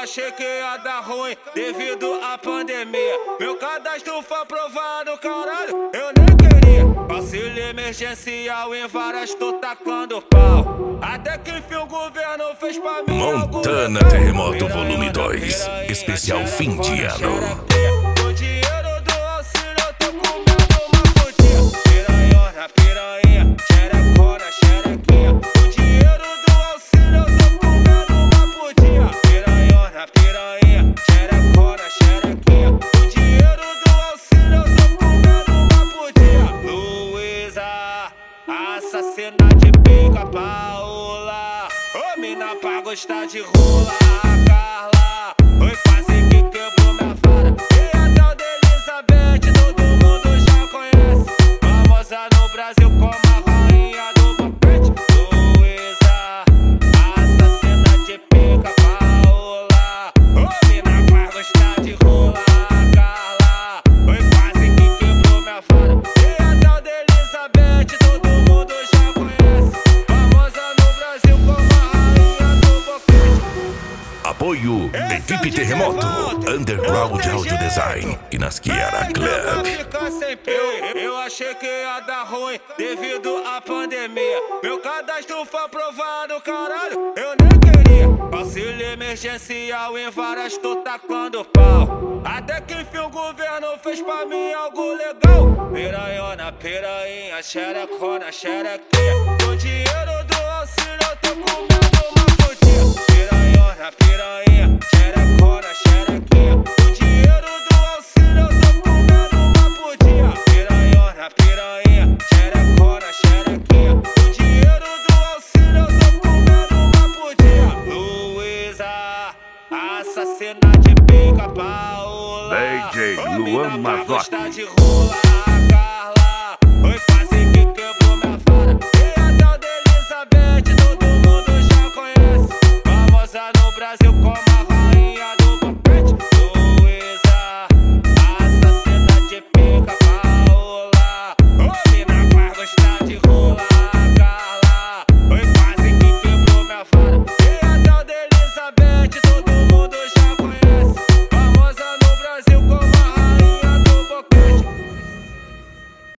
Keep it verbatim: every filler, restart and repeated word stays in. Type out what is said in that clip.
achei que ia dar ruim devido à pandemia. Meu cadastro foi aprovado, caralho, eu nem queria. Auxílio emergencial em várias, tô tacando pau. Até que enfim o governo fez pra mim. Montana Terremoto Volume dois, especial fim de ano. O dinheiro do auxílio eu tô comendo uma putinha. Piranhona, piranha, xerecona, xerequinha. O dinheiro do auxílio eu tô comendo uma putinha. Piranhona, piranha, xerecona, xerequinha. O dinheiro do auxílio eu tô comendo uma putinha. Luísa, assassina de pica, Paola. Ô mina pra gostar de rola, Carla. Foi fácil que quebrou minha vara. E até o da Elizabeth todo mundo já conhece. Famosa no Brasil como a rainha do boquete. Luísa, assassina de pica, Paola. Ô mina pra gostar de rola, Carla. Foi quase que quebrou minha vara. E até o da Elizabeth todo mundo já conhece. Famosa no Brasil como a rainha do boquete. Apoio Equipe Terremoto, Underground Audio Design e Nasquiera Club. Eu, eu achei que ia dar ruim devido à pandemia. Meu cadastro foi aprovado, caralho, eu nem queria. Auxílio emergencial em várias, tô tacando pau. Até que enfim o governo fez pra mim algo legal. Piranhona, piranha, xerecona, xerequinha. O dinheiro do auxílio eu tô comendo uma putinha. Piranhona, piranha, xerecona, xerequinha. O dinheiro do auxílio eu tô comendo uma putinha. Piranhona, piranha, xerecona, xerequinha. O dinheiro do auxílio eu tô comendo uma putinha. Luísa, assassina de pica, Paola. D J Luan Mazotti. De rola,